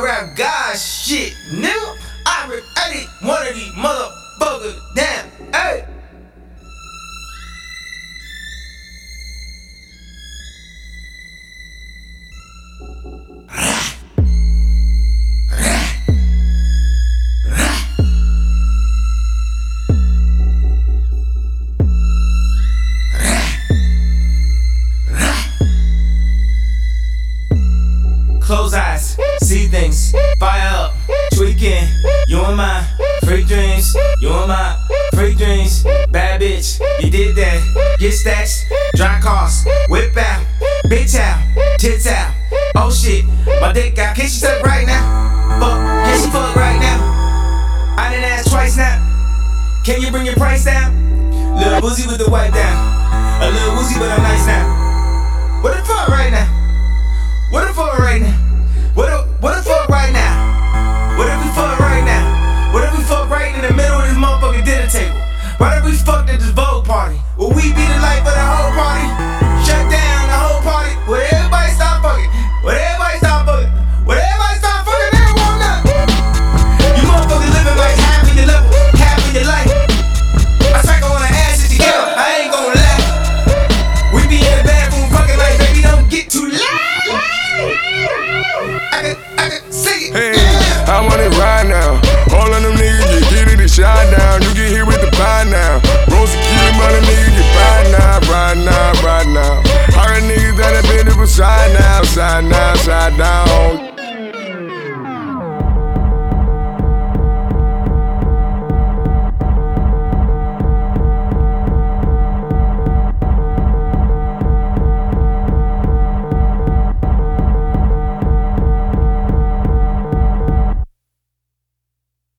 I rap God shit, nigga. I rip 81 of these motherfuckers down. Hey. Close eyes, see things, fire up, tweaking. You and my freak dreams, you and my freak dreams. Bad bitch, you did that. Get stacks, drive cars, whip out, bitch out, tits out. Oh shit, my dick out. Can she suck right now? Fuck, can she fuck right now? I done asked twice now. Can you bring your price down? Little Boozy with the wipe down. A little woozy, but I'm nice now. What the fuck right now? What the fuck right now? What the fuck right now? What if we fuck right now? What if we fuck right in the middle of this motherfucking dinner table? What if we fucked at this Vogue party? Will we be the life of the whole party? Shut down the whole party? Will everybody stop fucking? Will everybody stop fucking? Will everybody stop fucking? They don't want nothing. You motherfuckers living like half of your level, half of your life. I strike on the ass if you get up, I ain't gon' lie. We be in the bathroom fucking like, baby, don't get too loud. I can see it. Hey, I want it right now. All of them niggas get it and shot down. You get hit with the pie now. Rose killing money, niggas get right now, right now, right now. All the niggas that have been to the side now, side down.